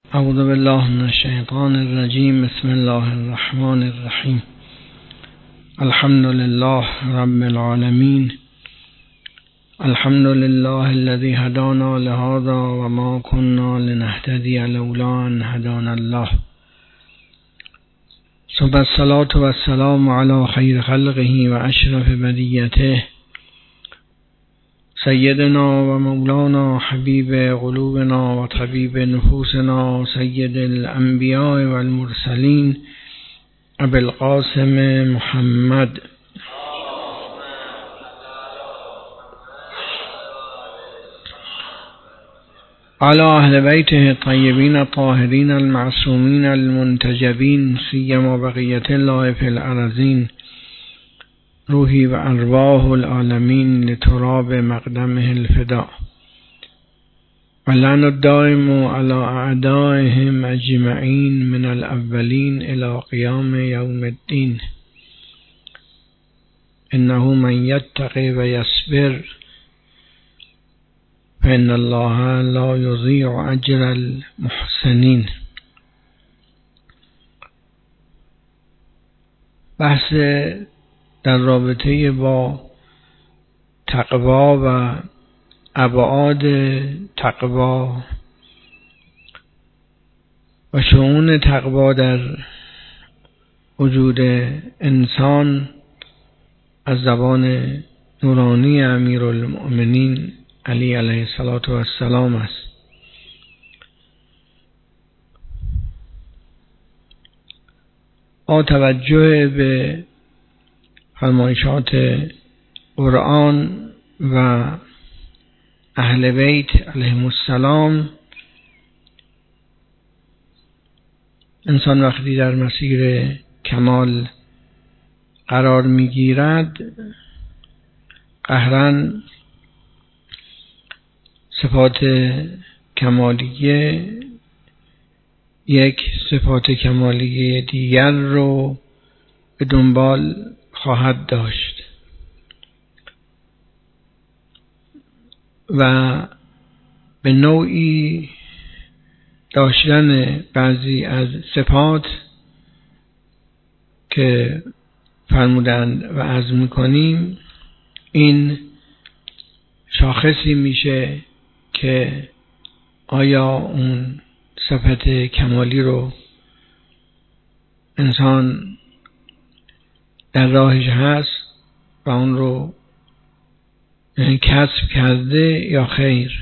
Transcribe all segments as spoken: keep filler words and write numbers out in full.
اعوذ بالله من الشیطان الرجیم. بسم الله الرحمن الرحیم. الحمد لله رب العالمین. الحمد لله الذي هدانا لهذا وما كنا لنهتدي لولا أن هدانا الله. ثم الصلاة والسلام على خير خلقه وأشرف بریته سیدنا و مولانا حبیب قلوبنا و طبیب نفوسنا سید الانبیاء و المرسلین ابی القاسم محمد علی اهل بیته الطیبین الطاهرین المعصومین المنتجبین سیما بقیة الله فی الارضین روحی و ارواح العالمین لتراب مقدمه الفدا و لعن الدائم علی اعدائهم اجمعین من الاولین الی قیام یوم الدین. انه من یتقی و یصبر فإن الله لا یضیع اجر المحسنین. بحث در رابطه با تقوا و ابعاد تقوا و شؤون تقوا در وجود انسان از زبان نورانی امیرالمؤمنین علی علیه الصلاة والسلام است. با توجه به فرمایشات قرآن و اهل بیت علیهم السلام، انسان وقتی در مسیر کمال قرار میگیرد قهراً صفات کمالیه یک صفات کمالیه دیگر رو به دنبال خواهد داشت و به نوعی داشتن بعضی از صفات که فرمودند و عرض می‌کنیم این شاخصی میشه که آیا اون صفت کمالی رو انسان در راهش هست و اون رو کسب کرده یا خیر.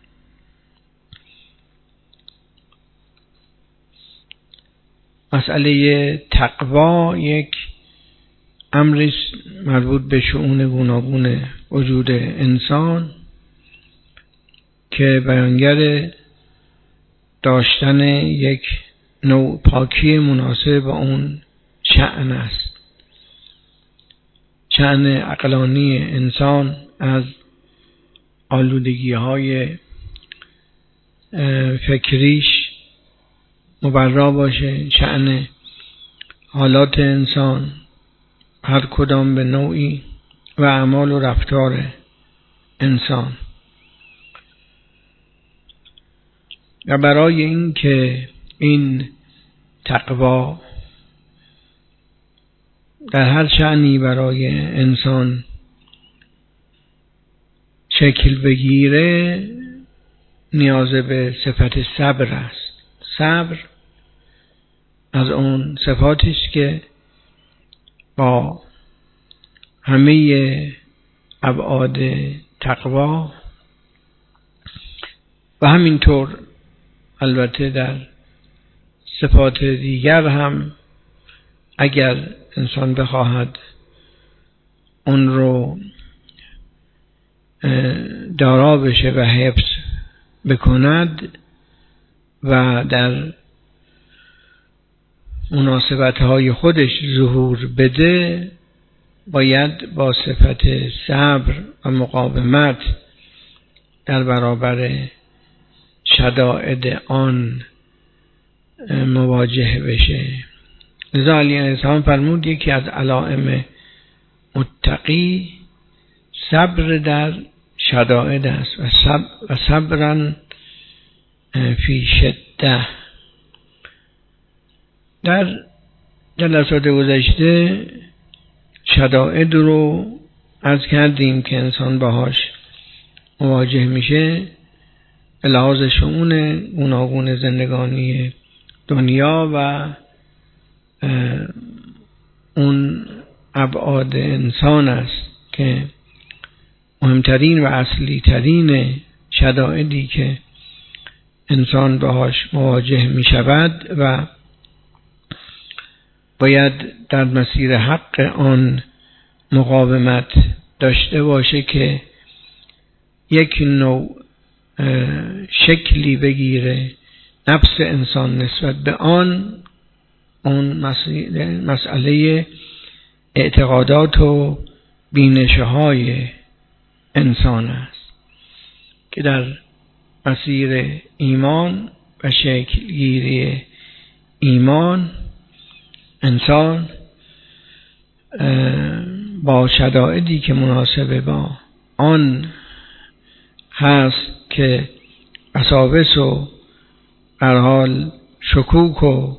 مسئله تقوا یک امری مربوط به شؤون گوناگون وجود انسان که بیانگر داشتن یک نوع پاکی مناسب با اون شأن است. شأن عقلانی انسان از آلودگی های فکریش مبرا باشه، شأن حالات انسان هر کدام به نوعی و اعمال و رفتار انسان. و برای این که این تقوا در هر شأنی برای انسان شکل بگیره نیاز به صفت صبر است. صبر از اون صفاتی است که با همه ابعاد تقوا و همینطور البته در صفات دیگر هم اگر انسان بخواهد اون رو دارا بشه و حفظ بکند و در مناسبت‌های خودش ظهور بده باید با صفت صبر و مقاومت در برابر شدائد آن مواجه بشه. لذا علی علیه السلام فرمود یکی از علائم متقی صبر در شدائد است و صبر و صبرن فی شده در جلسات گذشته شدائد رو عرض کردیم که انسان باهاش مواجه میشه به لحاظ شؤون گوناگون زندگانی دنیا و اون ابعاد انسان است که مهمترین و اصلی ترین شدائدی که انسان باهاش مواجه می شود و باید در مسیر حق آن مقاومت داشته باشه که یک نوع شکلی بگیره نفس انسان نسبت به آن اون مسئله اعتقادات و بینشه های انسان است که در مسیر ایمان و شکلگیری ایمان انسان با شدائدی که مناسب با آن هست که وساوس و در حال شکوک و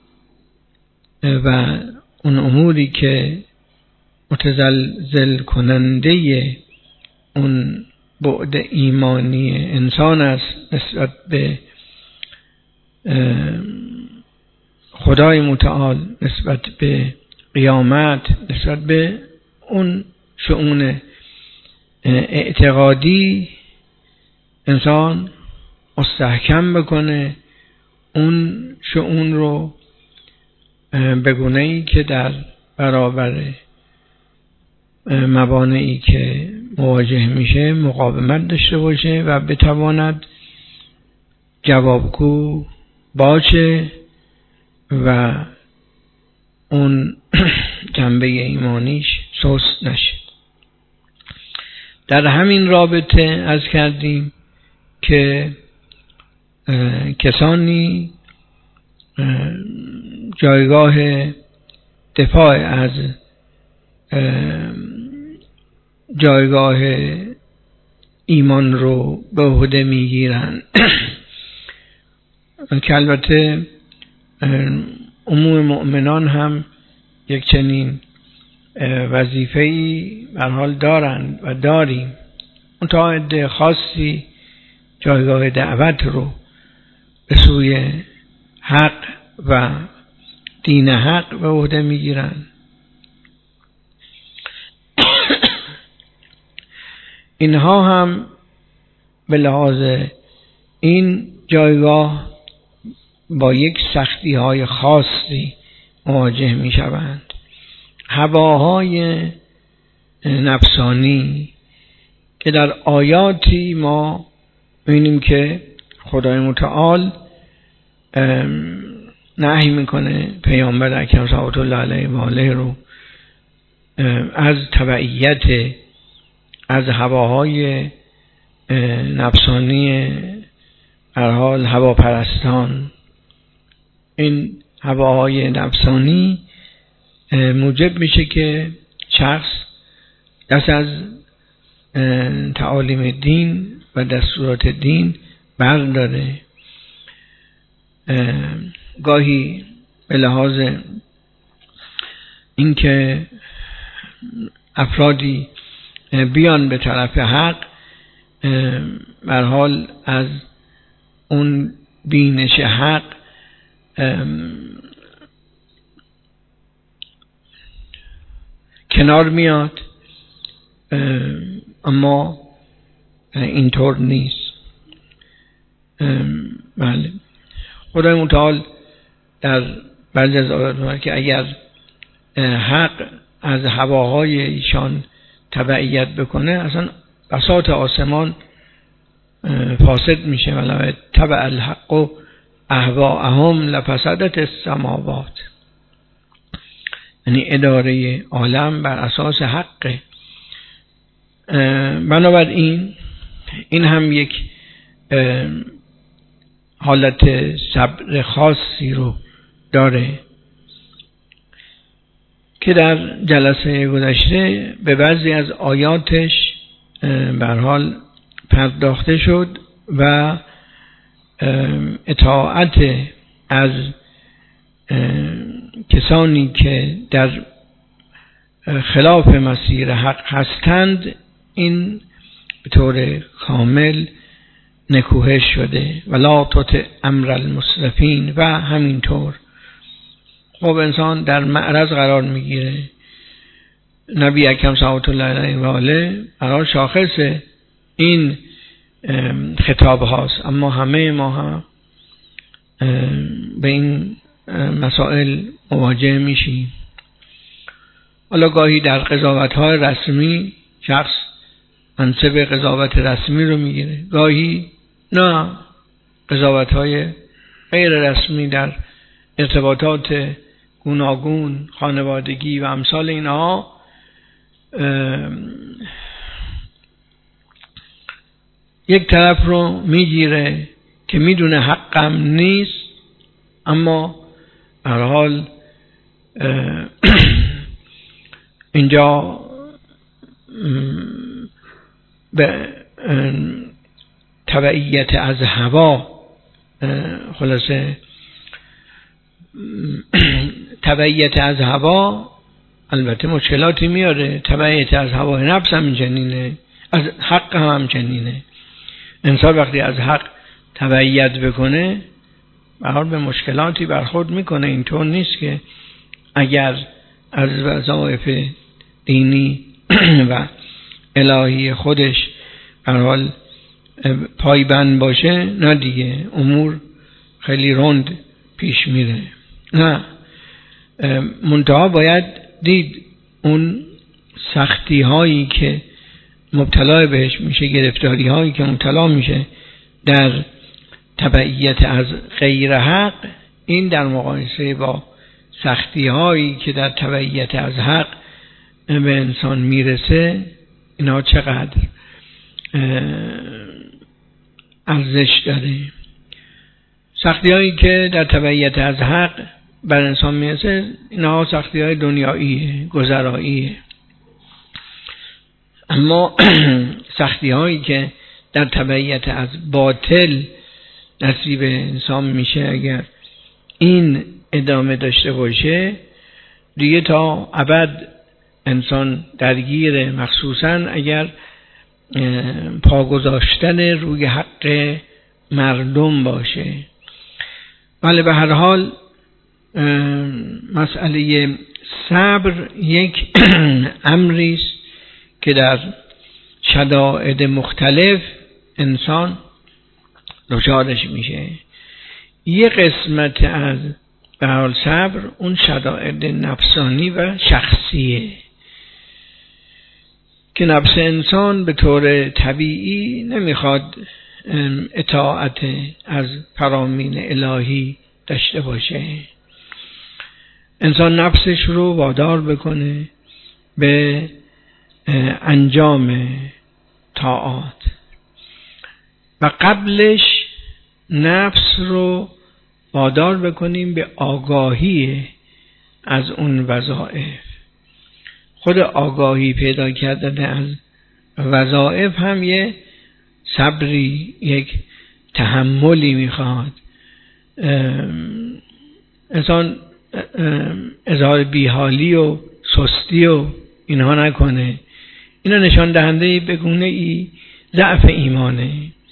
و اون اموری که متزلزل کننده اون بعد ایمانی انسان است نسبت به خدای متعال، نسبت به قیامت، نسبت به اون شؤون اعتقادی انسان مستحکم بکنه اون شؤون رو به گونه‌ای که در برابر موانعی که مواجه میشه مقاومت داشته باشه و بتواند جوابگو باشه و اون جنبه ایمانیش سست نشه. در همین رابطه عرض کردیم که کسانی جایگاه دفاع از جایگاه ایمان رو به عهده میگیرن که البته عموم مؤمنان هم یک چنین وظیفه‌ای به هر حال دارند و داریم، منتها عده خاصی جایگاه دعوت رو به سوی حق و دین حق به عهده میگیرن. اینها هم به لحاظ این جایگاه با یک سختی های خاصی مواجه می شوند. هواهای نفسانی که در آیاتی ما ببینیم که خدای متعال نهی میکنه پیامبر اکرم صلوات الله علیه و آله رو از تبعیت از هواهای نفسانی هر حال هواپرستان. این هواهای نفسانی موجب میشه که شخص دست از تعالیم دین و دستورات دین برداره. گاهی به لحاظ اینکه افرادی بیان به طرف حق به هر حال از اون بینش حق کنار میاد، اما اینطور نیست. بله، خدای متعال در بعضی از آیات میگه که اگر حق از هواهای ایشان تبعیت بکنه اصلا بساط آسمان فاسد میشه. ولو تبع الحق و اهواءهم لفسدت السماوات، یعنی اداره عالم بر اساس حقه. بنابراین این هم یک حالت صبر خاصی رو داره که در جلسه گذشته به بعضی از آیاتش به هر حال پرداخته شد و اطاعت از کسانی که در خلاف مسیر حق هستند این به طور کامل نکوهش شده. ولا تطع امر المسرفین و همینطور خب انسان در معرض قرار میگیره. نبی اکرم صلوات الله علیه و آله برای شاخص این خطاب هاست، اما همه ما هم به این مسائل مواجه میشیم. حالا گاهی در قضاوت های رسمی شخص منصب قضاوت رسمی رو میگیره، گاهی نه، قضاوت های غیر رسمی در ارتباطات گوناگون، خانوادگی و امثال اینها یک طرف رو میگیره که میدونه حقم نیست، اما هر حال اینجا به تبعیت از هوا، خلاصه تبعیت از هوا البته مشکلاتی میاره، تبعیت از هوای نفس هم چنینه، از حق هم, هم چنینه. انسان وقتی از حق تبعیت بکنه برحال به مشکلاتی برخورد میکنه. اینطور نیست که اگر از وظایف دینی و الهی خودش برحال پایبند باشه نه دیگه امور خیلی رند پیش میره. نه، منتها باید دید اون سختی هایی که مبتلا بهش میشه، گرفتاری هایی که مبتلا میشه در تبعیت از غیر حق، این در مقایسه با سختی هایی که در تبعیت از حق به انسان میرسه اینا چقدر ارزش داره. سختی هایی که در تبعیت از حق بر انسان میرسه اینا سختی های دنیاییه، گذراییه، اما سختی هایی که در تبعیت از باطل نصیب انسان میشه اگر این ادامه داشته باشه دیگه تا ابد انسان درگیره، مخصوصا اگر پا گذاشتن روی حق مردم باشه. ولی به هر حال مسئله صبر یک امری است که در شدائد مختلف انسان دچارش میشه. یک قسمت از به حال صبر اون شدائد نفسانی و شخصیه که نفس انسان به طور طبیعی نمیخواد اطاعت از فرامین الهی داشته باشه. انسان نفسش رو وادار بکنه به انجام طاعات و قبلش نفس رو وادار بکنیم به آگاهی از اون وظایف. خود آگاهی پیدا کردن از وظایف هم یه صبری، یک تحملی میخواد. انسان اظهار بیحالی و سستی و اینها نکنه. اینا نشان دهنده به گونه ای ضعف ایمانه.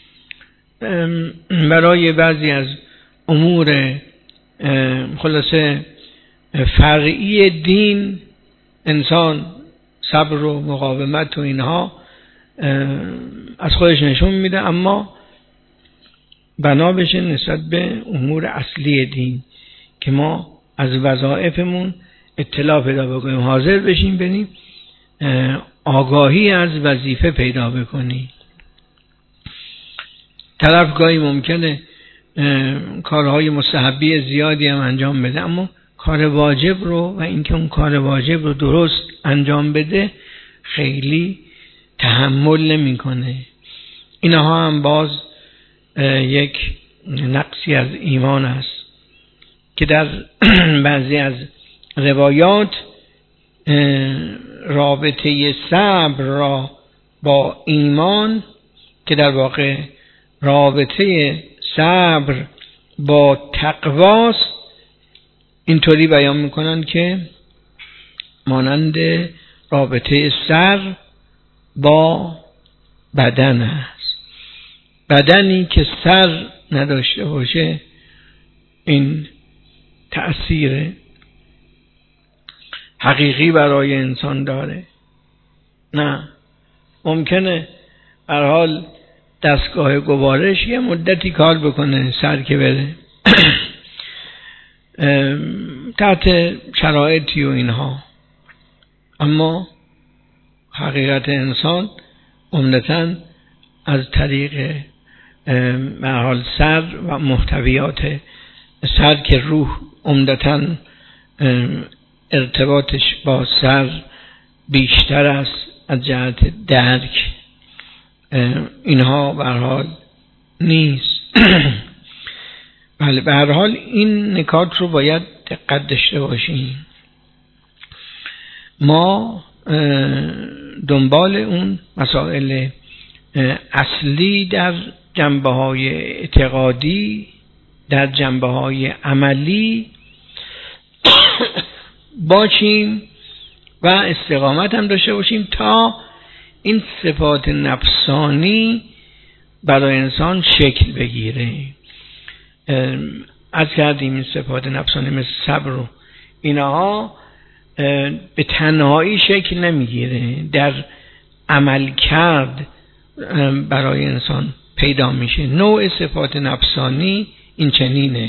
برای بعضی از امور خلاصه فرعی دین انسان صبر و مقاومت و اینها از خودش نشون میده، اما بنا بشه نسبت به امور اصلی دین که ما از وظایفمون اطلاع پیدا بکنیم، حاضر بشیم، بریم آگاهی از وظیفه پیدا بکنیم. طرف گاهی ممکنه کارهای مستحبی زیادی هم انجام بده، اما کار واجب رو و اینکه اون کار واجب رو درست انجام بده خیلی تحمل نمیکنه. اینها هم باز یک نقصی از ایمان است که در بعضی از روایات رابطه صبر را با ایمان، که در واقع رابطه صبر با تقواست، اینطوری بیان میکنن که مانند رابطه سر با بدن است. بدنی که سر نداشته باشه این تأثیر حقیقی برای انسان داره؟ نه. ممکنه به هر حال دستگاه گوارش یه مدتی کار بکنه، سر که بره تحت شرایطی و اینها، اما حقیقت انسان عمدتاً از طریق به هر حال سر و محتویات سر که روح عمدتاً ارتباطش با سر بیشتر است از جهت درک، اینها به هر حال نیست. بله، به هر حال این نکات رو باید دقت داشته باشیم. ما دنبال اون مسائل اصلی در جنبه‌های اعتقادی، در جنبه‌های عملی باشیم و استقامت هم داشته باشیم تا این صفات نفسانی برای انسان شکل بگیره. از کردیم این صفات نفسانی مثل صبر و اینها به تنهایی شکل نمیگیره، در عمل کرد برای انسان پیدا میشه. نوع صفات نفسانی این چنینه،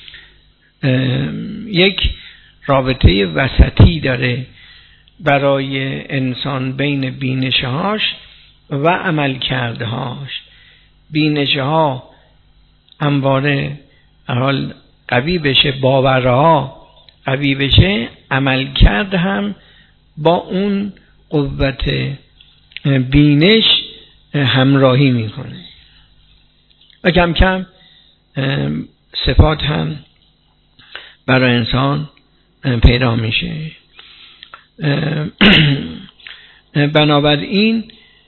یک رابطه وسطی داره برای انسان بین بینشهاش و عمل کردهاش. بینشها همواره حال قوی بشه، باورها قوی بشه، عمل کرد هم با اون قوت بینش همراهی میکنه و کم کم صفات هم برای انسان پیدا میشه. بنابراین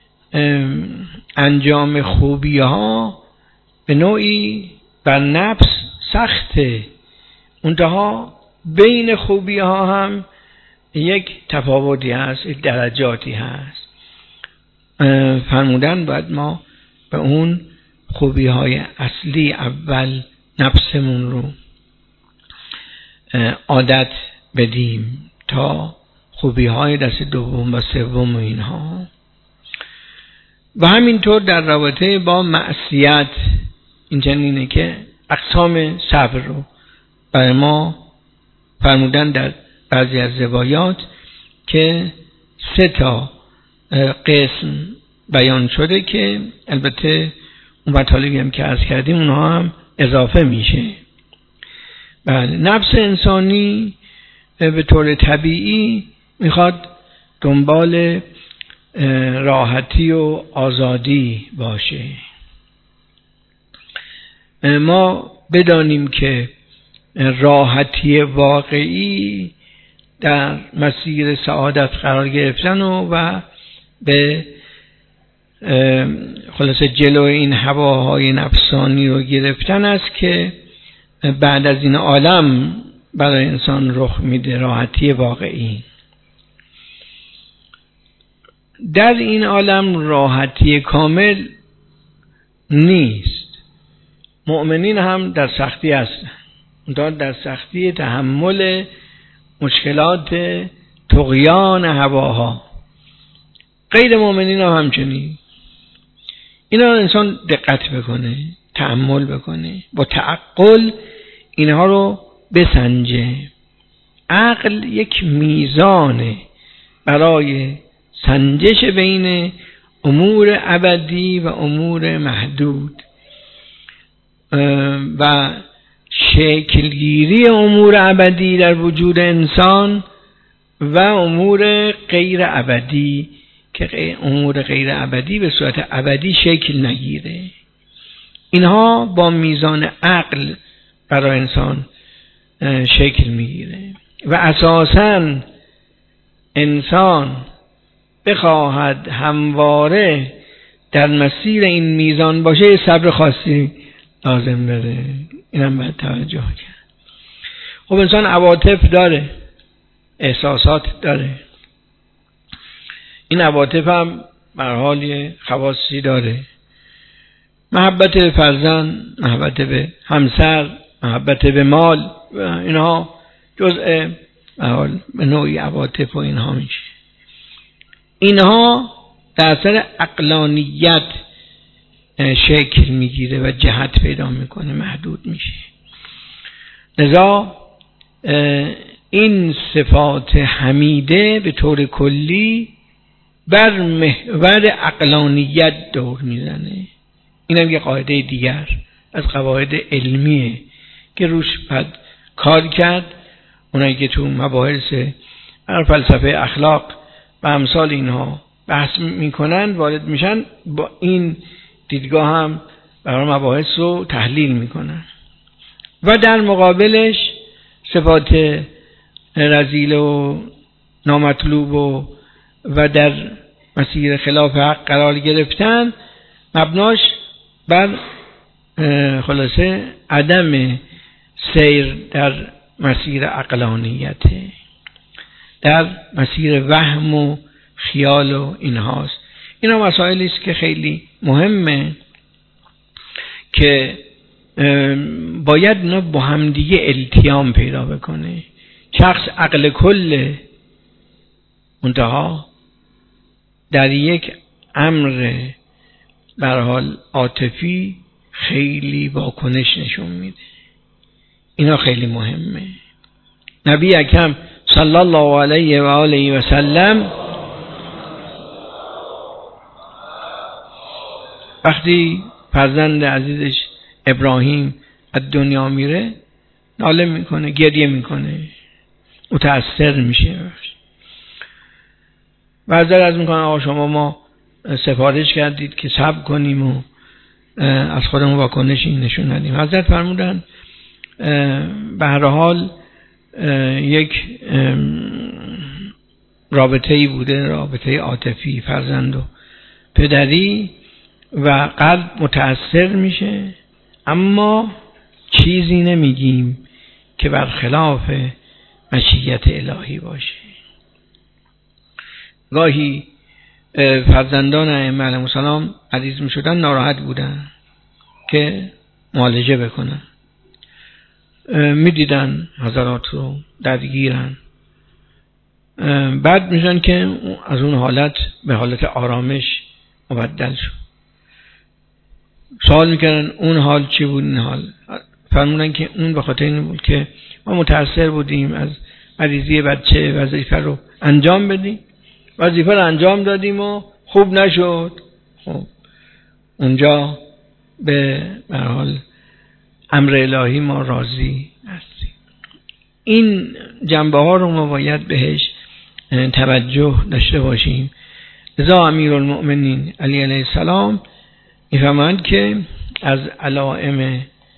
انجام خوبی ها به نوعی بر نفس سخته، منتها بین خوبی ها هم یک تفاوتی هست، یک درجاتی هست. فرمودن باید ما به اون خوبی های اصلی اول نفسمون رو عادت بدیم تا خوبی های دست دوم و سوم و اینها. و همینطور در رابطه با معصیت این چنینه که اقسام صبر رو برای ما فرمودن در بعضی از روایات که سه تا قسم بیان شده که البته اون مطالبی هم که عرض کردیم اونها هم اضافه میشه. بله، نفس انسانی به طور طبیعی میخواد دنبال راحتی و آزادی باشه. ما بدانیم که راحتی واقعی در مسیر سعادت قرار گرفتن و, و به خلاصه جلو این هواهای نفسانی رو گرفتن است که بعد از این عالم برای انسان رخ میده. راحتی واقعی در این عالم راحتی کامل نیست. مؤمنین هم در سختی هستند، در سختی تحمل مشکلات طغیان هواها. غیر مؤمنین هم همچنین. اینا انسان دقت بکنه، تأمل بکنه، با تعقل اینها رو بسنجه. عقل یک میزانه برای سنجش بین امور ابدی و امور محدود و شکلگیری امور ابدی در وجود انسان و امور غیر ابدی که امور غیر ابدی به صورت ابدی شکل نگیره. اینها با میزان عقل برای انسان شکل میگیره و اساساً انسان بخواهد همواره در مسیر این میزان باشه صبر خاصی لازم داره. اینم باید توجه کرد. خب انسان عواطف داره، احساسات داره، این عواطف هم به هر حال یه خواصی داره، محبت به فرزند، محبت به همسر، محبت به مال، اینها جزء به حال به نوعی عواطف و اینها میشه. اینها در اثر عقلانیت شکل میگیره و جهت پیدا میکنه، محدود میشه. لذا این صفات حمیده به طور کلی بر محور عقلانیت دور میزنه. این هم یه قاعده دیگر از قواعد علمیه که روش بعد کار کرد. اونایی که تو مباحث فلسفه اخلاق و امثال اینها بحث میکنن وارد میشن، با این دیدگاه هم برای مباحث رو تحلیل میکنن. و در مقابلش صفات رذیل و نامطلوب و و در مسیر خلاف حق قرار گرفتن مبناش بر خلاصه عدم سیر در مسیر عقلانیته، در مسیر وهم و خیال و اینهاست. اینا مسائلی است که خیلی مهمه که باید اینا با همدیگه التیام پیدا بکنه. شخص عقل کله، منتها در یک امر در حال عاطفی خیلی واکنش نشون میده. اینا خیلی مهمه. نبی اکرم صلی الله علیه و آله و سلم وقتی فرزند عزیزش ابراهیم از دنیا میره ناله میکنه، گریه میکنه، متأثر میشه و حضرت از میکنه آقا شما ما سفارش کردید که صبر کنیم و از خودمون واکنشی نشون ندیم. حضرت فرمودن به هر حال یک رابطه‌ای بوده، رابطه عاطفی فرزند و پدری و قلب متأثر میشه، اما چیزی نمیگیم که برخلاف مشیت الهی باشه. گاهی فرزندان ائمه علیهم السلام عزیز می شدن، ناراحت بودن که معالجه بکنن، می دیدن حضرات رو درگیرن، بعد میشن که از اون حالت به حالت آرامش مبدل شد. سوال میکردن اون حال چی بود؟ این حال فرمودن که اون به خاطر این بود که ما متأثر بودیم از مریضی بچه، وظیفه رو انجام بدیم، وظیفه رو انجام دادیم و خوب نشد. خب اونجا به هر حال امر الهی ما راضی هستیم. این جنبه ها رو ما باید بهش توجه داشته باشیم. لذا امیرالمؤمنین علی علیه السلام میفهمند که از علائم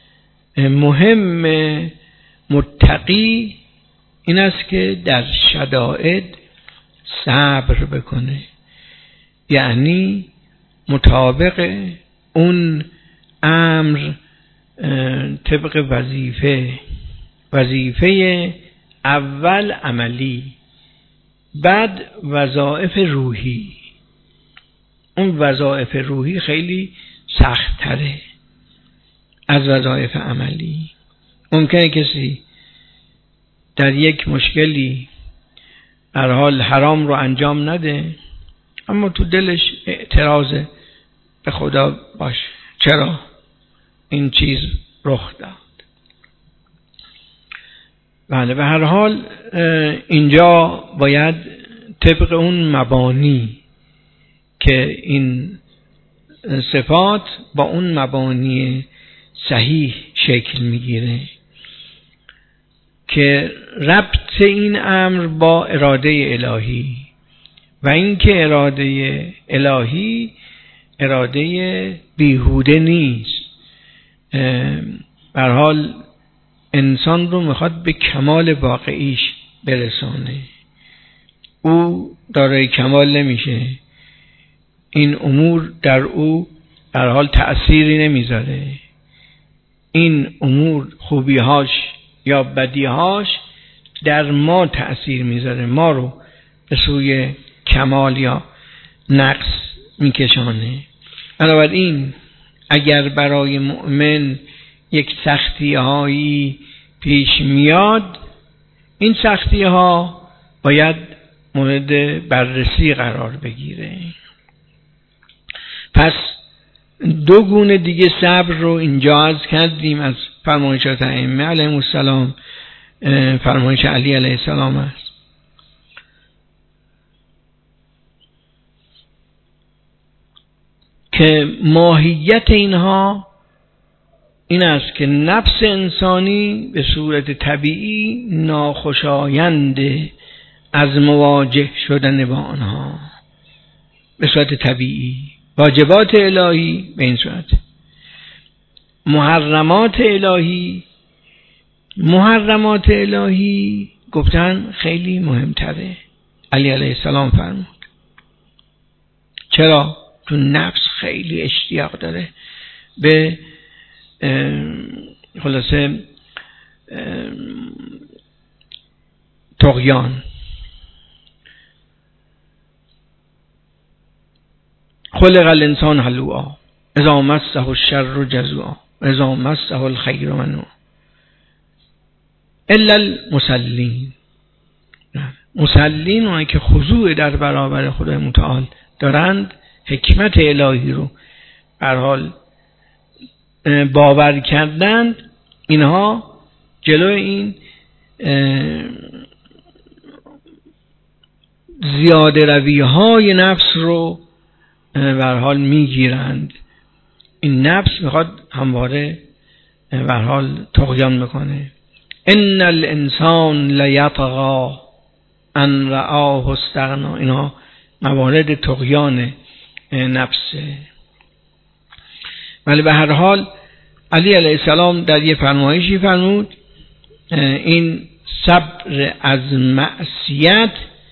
مهم متقی این است که در شدائد صبر بکنه، یعنی مطابق اون امر طبق وظیفه وظیفه اول عملی، بعد وظایف روحی. اون وظایف روحی خیلی سخت تره از وظایف عملی. ممکنه کسی در یک مشکلی هر حال حرام رو انجام نده، اما تو دلش اعتراض به خدا باشه چرا این چیز رخ داد. بله، به هر حال اینجا باید طبق اون مبانی که این صفات با اون مبانی صحیح شکل میگیره که ربط این امر با اراده الهی و این که اراده الهی اراده بیهوده نیست. به هر حال انسان رو میخواد به کمال واقعیش برسانه. او دارای کمال نمیشه، این امور در او به هر حال تأثیری نمیذاره، این امور خوبیهاش یا بدیهاش در ما تأثیر میذاره، ما رو به سوی کمال یا نقص میکشانه. بنابراین اگر برای مؤمن یک سختی هایی پیش میاد، این سختی ها باید مورد بررسی قرار بگیره. پس دو گونه دیگه صبر رو اینجا عرض کردیم از فرمایشات ائمه علیهم السلام. فرمایش علی علیه السلام است که ماهیت اینها این است که نفس انسانی به صورت طبیعی ناخوشایند از مواجه شدن با آنها، به صورت طبیعی. واجبات الهی به این صورت، محرمات الهی محرمات الهی گفتن خیلی مهمتره. علی علیه السلام فرمود. چرا؟ تو نفس خیلی اشتیاق داره به خلاصه طغیان. خلق الانسان هلوعا اذا مسه الشر جزوعا اذا مسه الخیر منوعا الا المصلین. مسلین اونایی که خضوع در برابر خدای متعال دارند، حکمت الهی رو هر حال باور کردند، اینها جلو این زیاده روی های نفس رو به هر حال میگیرند. این نفس میخواد همواره به هر حال طغیان بکنه. ان الانسان لیطغی ان رآه استغنا. اینها موارد طغیان نفسه. ولی به هر حال علی علیه السلام در یه فرمایشی فرمود این صبر از معصیت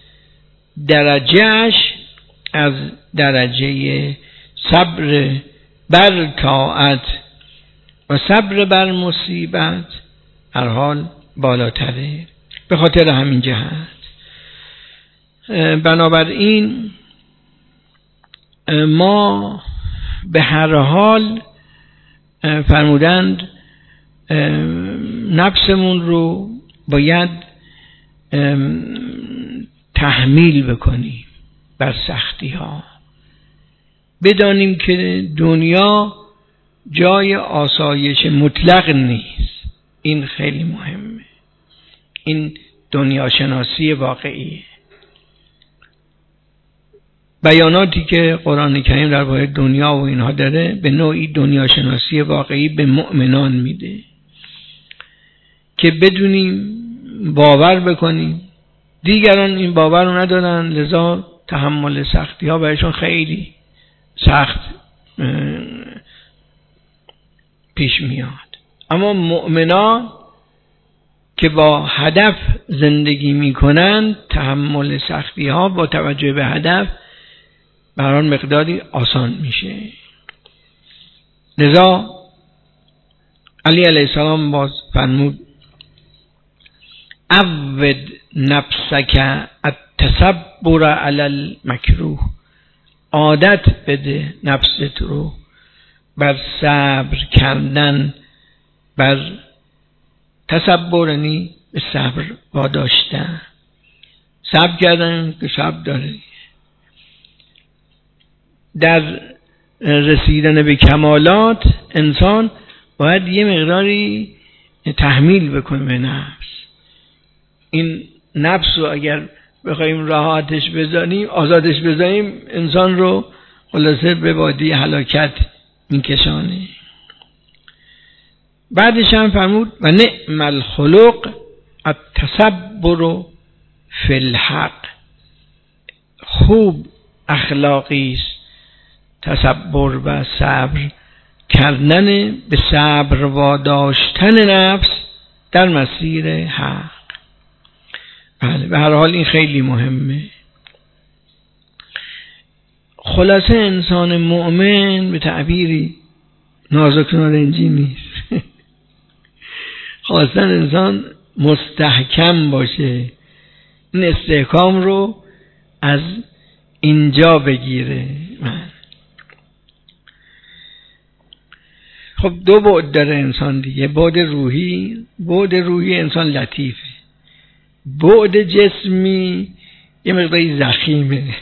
درجهش از درجه صبر بر طاعت و صبر بر مصیبت هر حال بالاتره. به خاطر همین جهت بنابراین ما به هر حال فرمودند نفسمون رو باید تحمیل بکنیم بر سختی ها. بدانیم که دنیا جای آسایش مطلق نیست. این خیلی مهمه. این دنیا شناسی واقعیه. بیاناتی که قرآن کریم درباره دنیا و اینها داره به نوعی دنیا شناسی واقعی به مؤمنان میده که بدونیم، باور بکنیم. دیگران این باور رو ندارن، لذا تحمل سختی ها برایشون خیلی سخت پیش میاد. اما مؤمنان که با هدف زندگی میکنن، تحمل سختی ها با توجه به هدف برای مقداری آسان میشه. لذا علی علیه السلام باز فرمود عود نفسک التصبر علی المکروه. عادت بده نفست رو بر صبر کردن، بر تصبرنی به صبر واداشتن. صبر کردن که صبر داره. در رسیدن به کمالات انسان باید یه مقداری تحمیل بکنه به نفس. این نفس رو اگر بخوایم راحتش بذاریم، آزادش بذاریم، انسان رو خلاصه به وادی هلاکت میکشانه. بعدش هم فرمود و نعم الخلق التصبر فی الحق. خوب اخلاقی است تصبر و صبر کردن، به صبر واداشتن نفس در مسیر حق. بله، به هر حال این خیلی مهمه. خلاصه انسان مؤمن به تعبیری نازک نارنجی نیست. خواستن انسان مستحکم باشه، این استحکام رو از اینجا بگیره. من خب دو بعد داره انسان دیگه، بعد روحی. بعد روحی انسان لطیفه، بعد جسمی یه مقداری ضخیمه.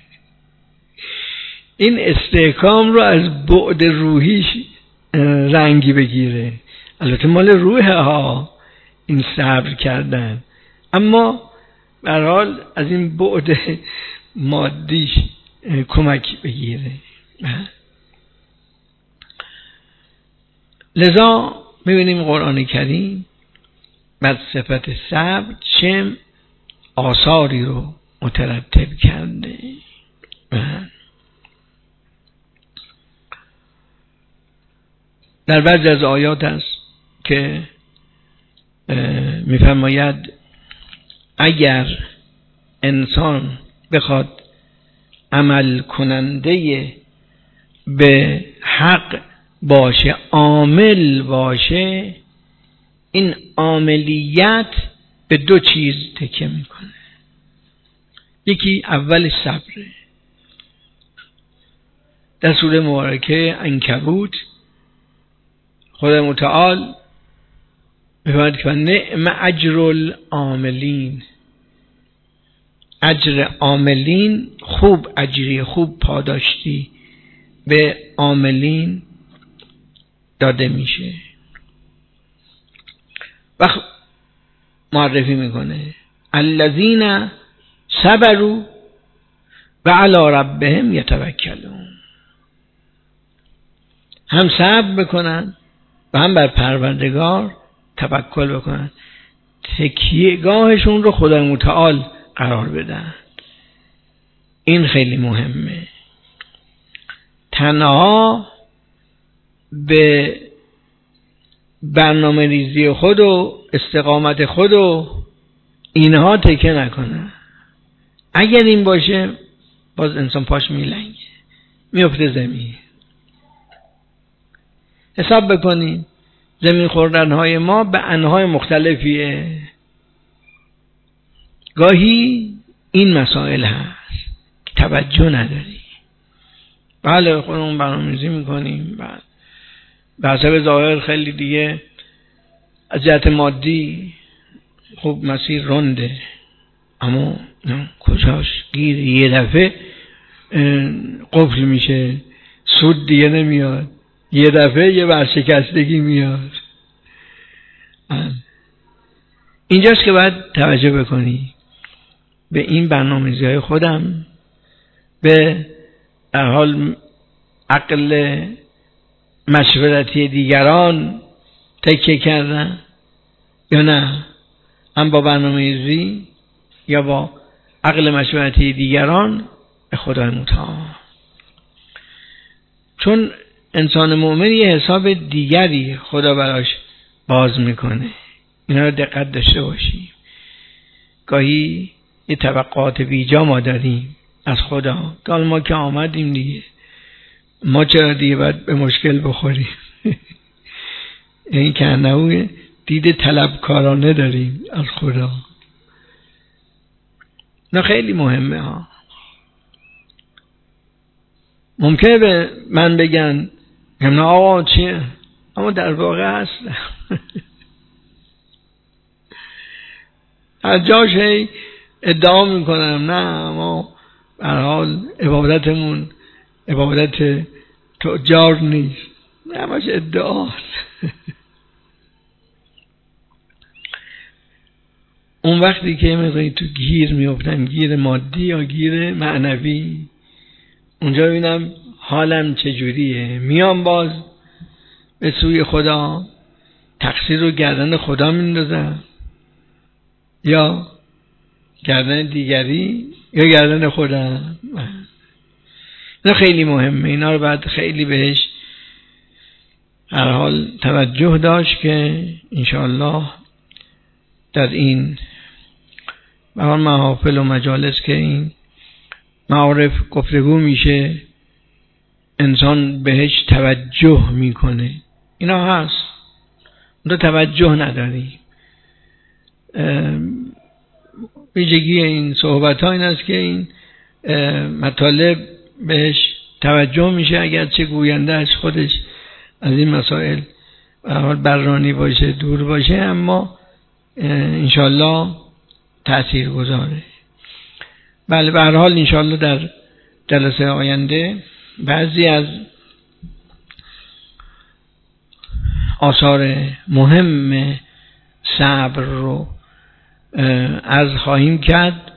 این استحکام رو از بعد روحیش رنگی بگیره. البته مال روحه ها این صبر کردن، اما به هر حال از این بعد مادیش کمک بگیره. لذا می‌بینیم قرآن کریم بر صفت صبر چه آثاری رو مترتب کرده. در بعضی از آیات است که می‌فرماید اگر انسان بخواد عمل کننده به حق باشه، عامل باشه، این عاملیت به دو چیز تکیه میکنه. یکی اول صبره. در سوره مبارکه عنکبوت خدا متعال می‌فرماید که نعم اجر العاملین، اجر عاملین خوب، اجری خوب پاداشتی به عاملین داده میشه. وقت معرفی میکنه الذین صبروا و علی ربهم یتوکلون، هم صبر بکنن و هم بر پروردگار توکل بکنن، تکیهگاهشون رو خدای متعال قرار بدن. این خیلی مهمه. تنها به برنامه ریزی خود و استقامت خود و اینها تکیه نکنه. اگر این باشه باز انسان پاش میلنگه، میفته زمین. حساب بکنید زمین خوردنهای ما به انواع مختلفیه. گاهی این مسائل هست که توجه نداری. بله خودمون برنامه‌ریزی میکنیم، بعد به حسب ظاهر خیلی دیگه از جهت مادی خوب مسیر رنده، اما کجاش گیر یه دفعه قفل میشه، سود دیگه نمیاد، یه دفعه یه ورشکستگی میاد. اینجاست که باید توجه بکنی به این برنامه‌ریزی های خودم، به در حال عقل مشورتی دیگران تکیه کردن یا نه، هم با برنامه‌ریزی یا با عقل مشورتی دیگران به خدای متعال. چون انسان مؤمن یه حساب دیگری خدا براش باز میکنه، اینا رو دقت داشته باشیم. گاهی یه توقعات بیجا ما داریم از خدا، قال ما که آمدیم دیگه، ما چرا دیگه باید به مشکل بخوریم؟ این که انهو دید طلبکارانه داریم از خدا. نه خیلی مهمه ها. ممکنه به من بگن نه آقا چیه، اما در واقع هست. از جاش ادعا میکنم نه ما به هر حال عبادتمون عبادت تجار نیست، نه همش ادعاست. اون وقتی که میگه تو گیر میافتم، گیر مادی یا گیر معنوی، اونجا ببینم حالم چجوریه، میام باز به سوی خدا، تقصیر رو گردن خدا میندازم یا گردن دیگری یا گردن خودم. اینا خیلی مهمه، اینا رو باید خیلی بهش هر حال توجه داشت که انشاءالله در این به هر محافل و مجالس که این معارف گفتگو میشه انسان بهش توجه میکنه. اینا هست اون توجه نداریم. ویژگی این صحبت ها این است که این مطالب بهش توجه میشه، اگر چه گوینده از خودش از این مسائل بررانی باشه، دور باشه، اما انشالله تأثیر گذاره. بله، به هر حال انشالله در جلسه آینده بعضی از آثار مهم صبر رو عرض خواهیم کرد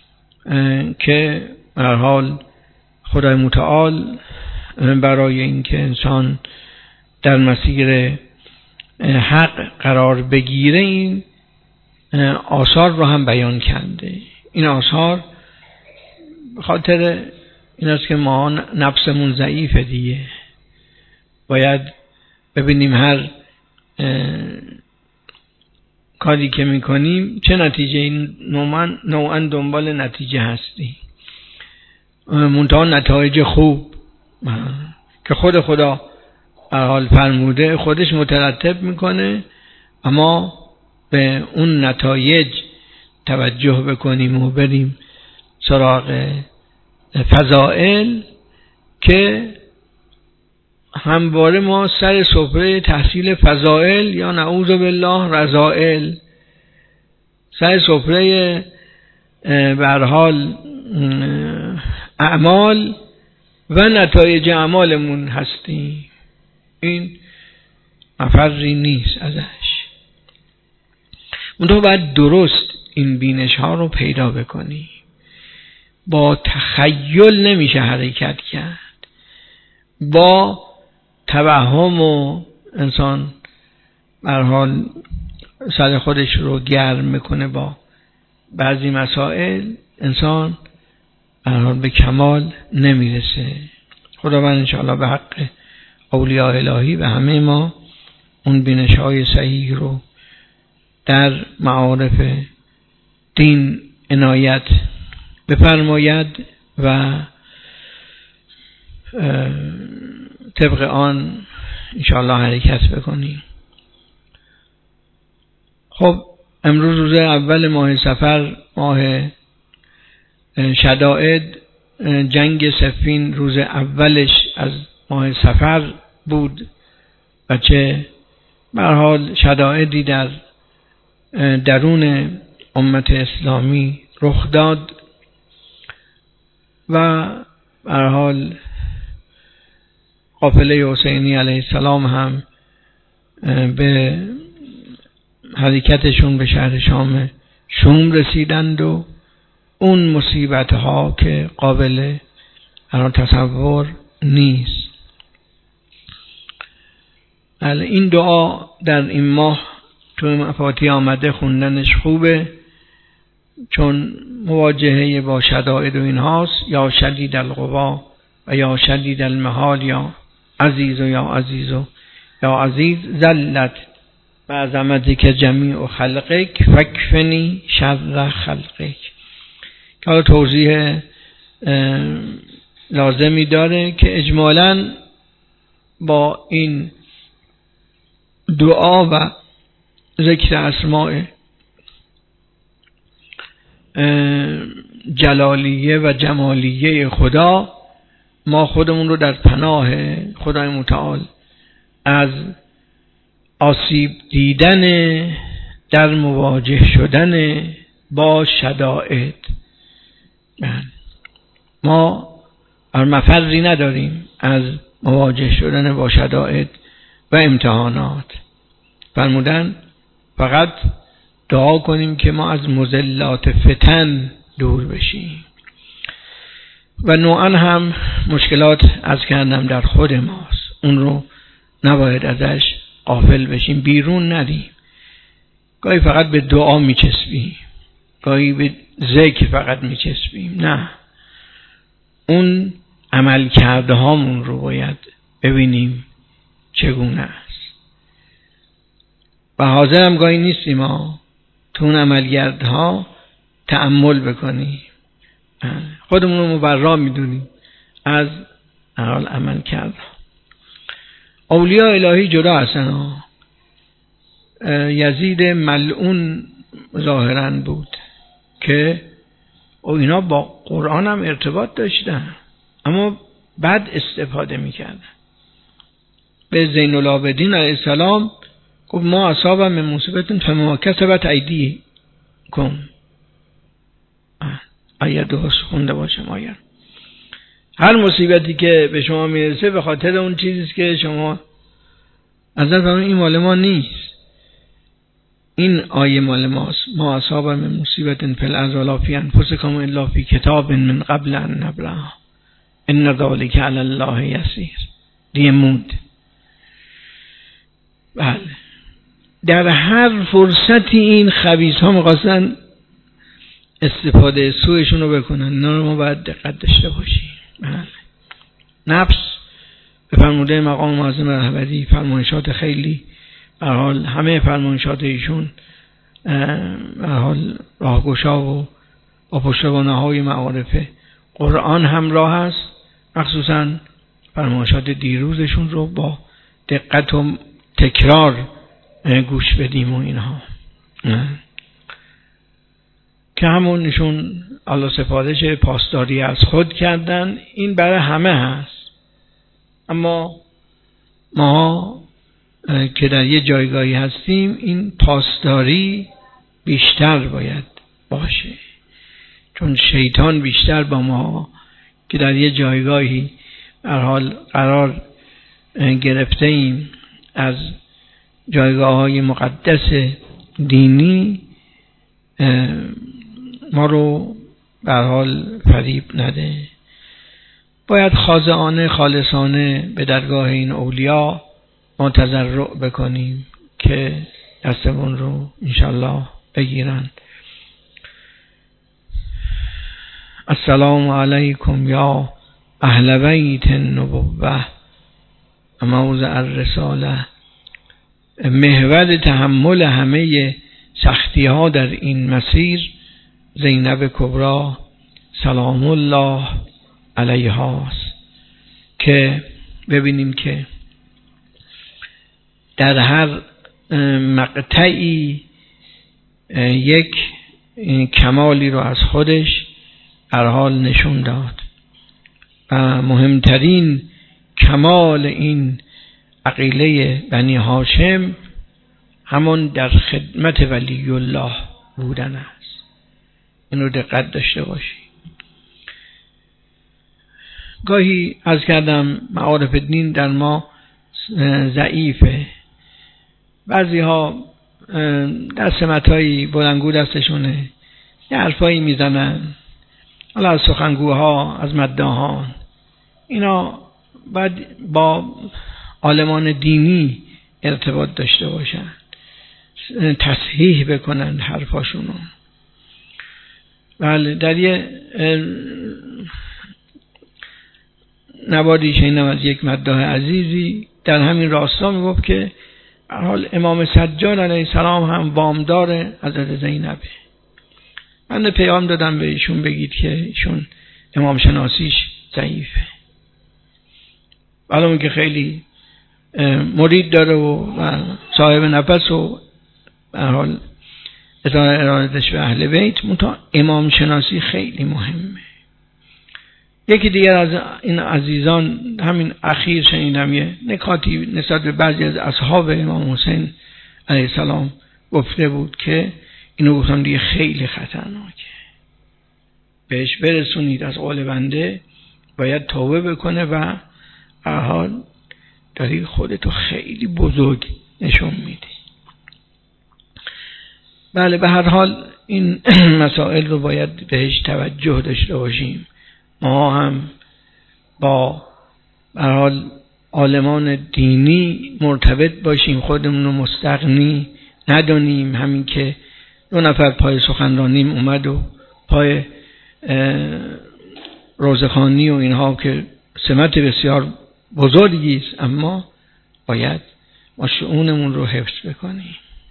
که به هر حال خدای متعال برای اینکه انسان در مسیر حق قرار بگیره این آثار رو هم بیان کرده. این آثار به خاطر این است که ما نفسمون ضعیفه دیگه، باید ببینیم هر کاری که میکنیم چه نتیجه، این نوعاً نوعاً دنبال نتیجه هستی، منتها نتایج خوب که خود خدا به حال فرموده خودش مترتب میکنه، اما به اون نتایج توجه بکنیم و بریم سراغ فضائل که همواره ما سر سفره تحصیل فضائل یا نعوذ بالله رذائل، سر سفره به هر حال اعمال و نتایج اعمالمون هستیم. این مفری نیست ازش. منتها باید درست این بینش ها رو پیدا بکنی. با تخیل نمیشه حرکت کرد، با توهم و انسان به هر حال سر خودش رو گرم میکنه با بعضی مسائل، انسان به هر حال به کمال نمیرسه. خداوند انشاءالله به حق اولیاء الهی به همه ما اون بینش های صحیح رو در معارف دین عنایت بفرماید و طبق آن انشاءالله حرکت بکنیم. خب امروز روز اول ماه صفر، ماه شدائد، جنگ صفین روز اولش از ماه صفر بود و چه به هر حال شدائدی در درون امت اسلامی رخ داد و به هر حال قافله حسینی علیه السلام هم به حرکتشون به شهر شام شوم رسیدند و اون مصیبت ها که قابل الان تصور نیست. این دعا در این ماه تو مفاتیح آمده، خوندنش خوبه، چون مواجهه با شدائد و این هاست. یا شدید القوا و یا شدید المحال، یا عزیز و یا عزیز و یا عزیز، ذلت و عظمتک جمیع خلقک فکفنی شر خلقک. که حالا توضیح لازمی داره که اجمالاً با این دعا و ذکر اسماء جلالیه و جمالیه خدا ما خودمون رو در پناه خدای متعال از آسیب دیدن در مواجه شدن با شدائد، ما مفری نداریم از مواجه شدن با شدائد و امتحانات. فرمودن فقط دعا کنیم که ما از مضلات فتن دور بشیم. و نوعا هم مشکلات از کردم در خود ماست، اون رو نباید ازش غافل بشیم، بیرون ندیم. گاهی فقط به دعا میچسبیم، گاهی به ذکر فقط میچسبیم، نه، اون عمل کرده هامون رو باید ببینیم چگونه است. و حاضر هم گاهی نیستیم ما تو اون عملگردها تأمل بکنیم، خودمون رو مبرا میدونیم از حال عمل کرده. اولیاء الهی جدا هستن ها. یزید ملعون ظاهراً بود که او اینا با قرآن هم ارتباط داشتن اما بد استفاده میکردن. به زین العابدین علیه السلام گفت ما اصابم من مصیبت فما کسبت ایدیکم. آیه دو خونده باشم. آیه هر مصیبتی که به شما میرسه به خاطر اون چیزیست که شما از نظر این مال ما نیست. این آیه مال ماست. ما اصاب من مصیبت فی الارض ولا فی انفسکم الا فی کتاب من قبل ان نبرأها ان ذلک علی الله یسیر. دیموند. بله در هر فرصتی این خبیث ها می‌خواستن استفاده سوءشون رو بکنن. اینا رو ما باید دقت داشته باشیم. بله. نفس به فرموده مقام معظم رهبری فرمایشات خیلی به حال همه فرمایشات ایشون به حال راهگشا و با پشتوانه های معارف قرآن همراه است. مخصوصا فرمایشات دیروزشون رو با دقت و تکرار گوش بدیم و اینها که همونشون الله سفارش پاسداری از خود کردن. این برای همه هست اما ما که در یه جایگاهی هستیم این پاسداری بیشتر باید باشه، چون شیطان بیشتر با ما که در یه جایگاهی در حال قرار گرفته ایم از جایگاه های مقدس دینی ما رو به حال فریب نده. باید خاضعانه خالصانه به درگاه این اولیا ما تضرع بکنیم که دستمون رو انشالله بگیرن. السلام علیکم یا اهل بیت النبوة و موضع الرساله. محور تحمل همه سختی ها در این مسیر زینب کبری سلام الله علیها است که ببینیم که در هر مقطعی یک کمالی رو از خودش در حال نشون داد و مهمترین کمال این عقیله بنی هاشم همون در خدمت ولی الله بودن است. این رو دقت داشته باشی. گاهی از کردم معارف دین در ما ضعیفه. بعضی ها در سمتایی بلندگو دستشونه یه حرفایی میزنن، حالا از سخنگوها از مداحان. اینا باید با عالمان دینی ارتباط داشته باشن، تصحیح بکنن حرفاشونو. بله در یه نوادی شنیدم از یک مداح عزیزی در همین راستا میگفت که به حال امام سجاد علیه السلام هم وامدار حضرت زینبه. من پیام دادم به ایشون بگید که ایشون امام شناسیش ضعیفه، معلومه که خیلی مرید داره و صاحب نفس و به حال ارادتش به اهل بیت، منتها امام شناسی خیلی مهمه. یکی دیگر از این عزیزان همین اخیر شنیدم یه نکاتی نسبت به بعضی از اصحاب امام حسین علیه السلام گفته بود که اینو گفتم دیگه خیلی خطرناکه، بهش برسونید از قول بنده باید توبه بکنه و هر حال داری خودتو خیلی بزرگ نشون میدی. بله به هر حال این مسائل رو باید بهش توجه داشته باشیم. ما هم با به هر حال عالمان دینی مرتبط باشیم، خودمون رو مستغنی ندانیم. همین که دو نفر پای سخنرانیم اومد و پای روزخوانی و اینها که سمت بسیار بزرگی است، اما باید ما شؤونمون رو حفظ بکنیم.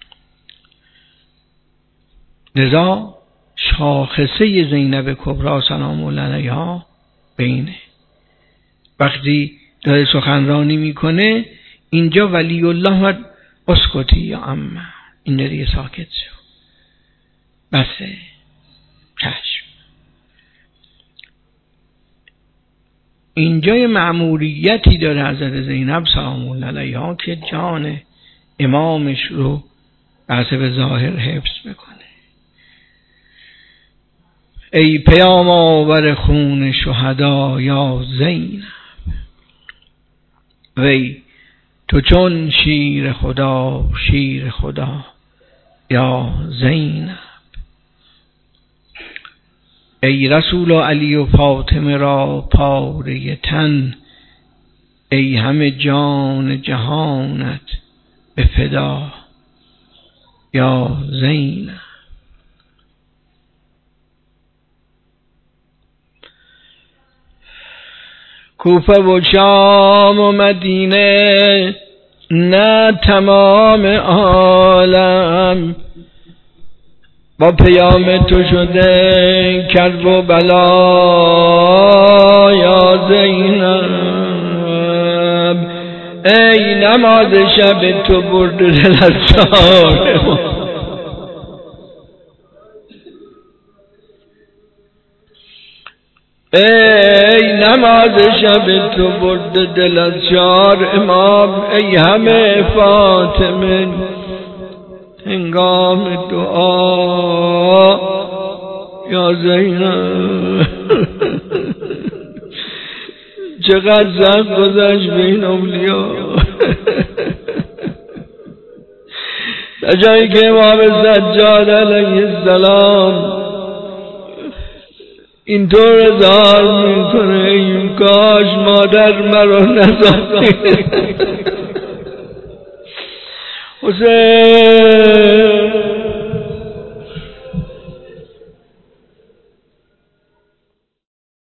لذا شاخصه زینب کبری سلام الله علیها بینه. وقتی داره سخنرانی میکنه اینجا ولی الله و اسکتی یا اما این دیگه ساکت شو، بسه، چشم. اینجا یه مأموریتی داره حضرت زینب سلام الله علیها که جان امامش رو بسه به ظاهر حفظ بکنه. ای پیام آور خون شهدا یا زینب، وی تو چون شیر خدا شیر خدا یا زینب. ای رسول و علی و فاطمه را پاره تن، ای همه جان جهانت به فدا یا زینب. کوفه و شام و مدینه نه تمام عالم، با پیام تو شده کرب و بلا یا زینب. ای نماز شب تو برد دل از چار ما، ای نماز شب تو برد دل از چار امام. ای همه فاطمه هنگام دعا یا زینب. چقدر زخم گذشت به این اولیا. تا جایی که امام سجاد علیه السلام اینطور اظهار میکنه ای کاش مادر مرا نزاختی. حسین